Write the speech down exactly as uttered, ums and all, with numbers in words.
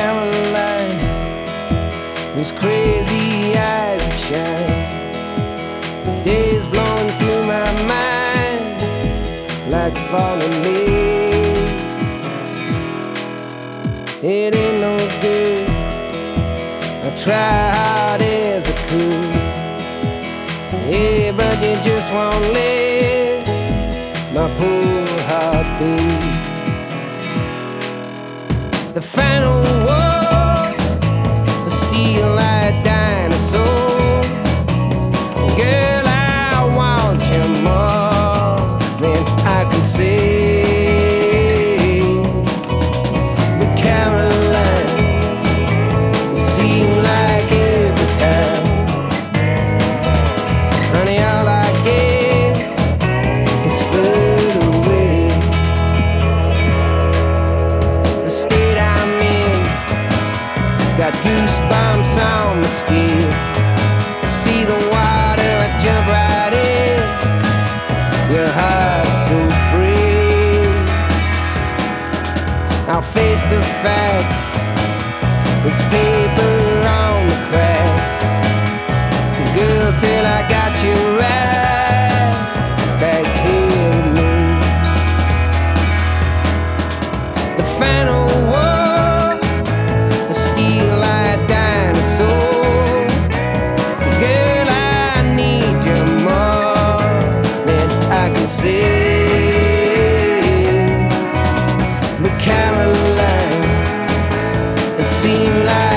Caroline, those crazy eyes that shine, the days blowing through my mind like falling leaves. It ain't no good, I try hard as I could. Yeah, but you just won't let my poor heart beat. The final war, the steel-eyed dinosaur. Girl, I want you more than I can say. But Caroline, it seemed like every time, honey, all I get is further away. The state I'm in got goosebumps on my skin. See the water, I jump right in. Your heart's so free. I'll face the facts. It's paper on the cracks. Girl, till I got you right back here with me. The final war, the steel-eyed dinosaur. Girl, I need you more than I can say. But Caroline, it seemed like